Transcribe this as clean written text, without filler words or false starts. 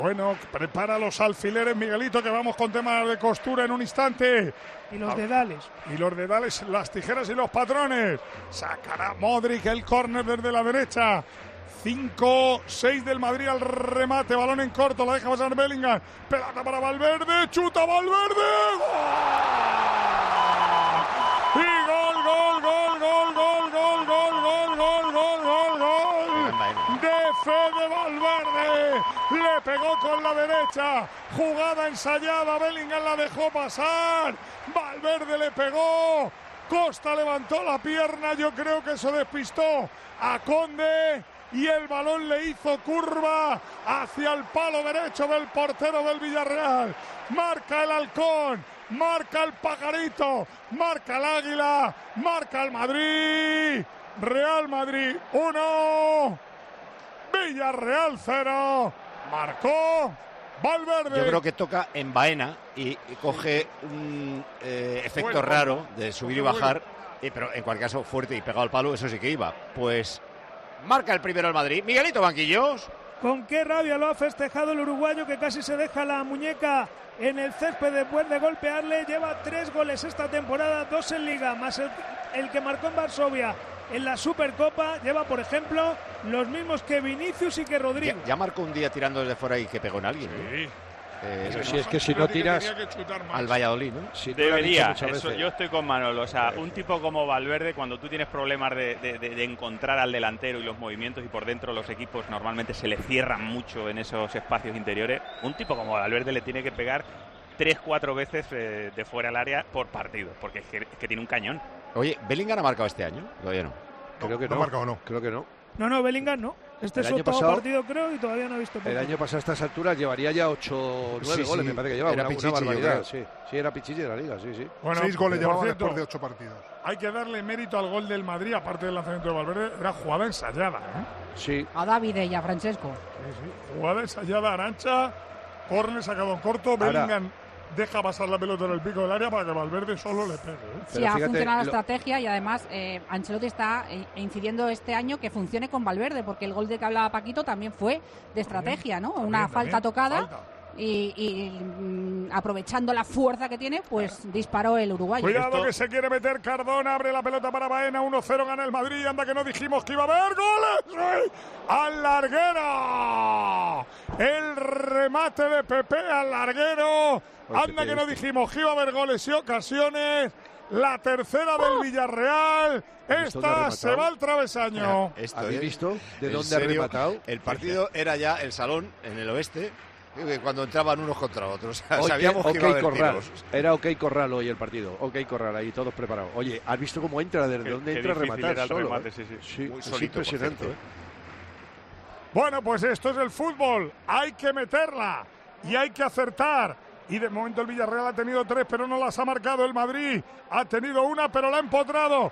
Bueno, prepara los alfileres, Miguelito, que vamos con temas de costura en un instante. Y los dedales. Y los dedales, las tijeras y los patrones. Sacará Modric el córner desde la derecha. 5-6 del Madrid al remate. Balón en corto, la deja pasar Bellingham. Pelota para Valverde, chuta Valverde. ¡Gol! Y gol, gol, gol, gol, gol, gol, gol, gol, gol, gol, gol, gol. De Fede Valverde. Le pegó con la derecha. Jugada ensayada. Bellingham la dejó pasar. Valverde le pegó. Costa levantó la pierna. Yo creo que eso despistó a Conde. Y el balón le hizo curva hacia el palo derecho del portero del Villarreal. Marca el halcón, marca el pajarito, marca el águila, marca el Madrid. Real Madrid 1, Villarreal 0. Marcó Valverde. Yo creo que toca en Baena y coge un efecto raro de subir y bajar, pero en cualquier caso fuerte y pegado al palo, eso sí que iba. Pues marca el primero el Madrid. Miguelito Banquillos. Con qué rabia lo ha festejado el uruguayo, que casi se deja la muñeca en el césped después de golpearle. Lleva 3 goles esta temporada, 2 en Liga, más el que marcó en Varsovia en la Supercopa. Lleva, por ejemplo, los mismos que Vinicius y que Rodrigo. Ya marcó un día tirando desde fuera y que pegó en alguien, ¿no? Sí. Si es que si no tiras al Valladolid, ¿no? Si debería, eso, yo estoy con Manolo. O sea, un tipo como Valverde, cuando tú tienes problemas de encontrar al delantero y los movimientos, y por dentro los equipos normalmente se le cierran mucho en esos espacios interiores, un tipo como Valverde le tiene que pegar 3-4 veces de fuera del área por partido, porque es que tiene un cañón. Oye, ¿Bellingham ha marcado este año? Todavía no. Creo que no. ¿No ha marcado o no? Creo que no. No, Bellingham no. Este es su octavo partido, creo, y todavía no ha visto. El año pasado a estas alturas llevaría ya 8 o 9 goles, me parece que llevaba. Era una Pichichi, barbaridad. Sí, era Pichichi de la Liga, sí. Bueno, 6 goles llevaba cierto, después de 8 partidos. Hay que darle mérito al gol del Madrid, aparte del lanzamiento de Valverde. Era jugada ensayada, ¿eh? Sí. A Davide y a Francesco. Sí. Jugada ensayada, Arancha. Córner sacado en corto. Bellingham deja pasar la pelota en el pico del área para que Valverde solo le pegue. Sí, ha funcionado la estrategia, y además Ancelotti está incidiendo este año que funcione con Valverde, porque el gol de que hablaba Paquito también fue de estrategia, ¿no? Una falta tocada. Y aprovechando la fuerza que tiene, pues disparó el uruguayo. Cuidado que se quiere meter Cardona, abre la pelota para Baena, 1-0 gana el Madrid. Anda que no dijimos que iba a haber goles. ¡Sí! ¡Al larguero! El remate de Pepe al larguero. Anda que no dijimos que iba a haber goles y ocasiones. La tercera del Villarreal. Esta se va al travesaño. ¿Habéis visto de dónde ha rematado? El partido era ya el salón en el oeste, cuando entraban unos contra otros. Oye, sabíamos que iba a haber Corral. tiros. Era OK Corral hoy el partido. OK Corral, ahí todos preparados. Oye, ¿has visto cómo entra? ¿Desde dónde entra a rematar solo? Remate, sí, Muy es solito, impresionante. Bueno, pues esto es el fútbol. Hay que meterla y hay que acertar. Y de momento el Villarreal ha tenido 3, pero no las ha marcado. El Madrid ha tenido una, pero la ha empotrado.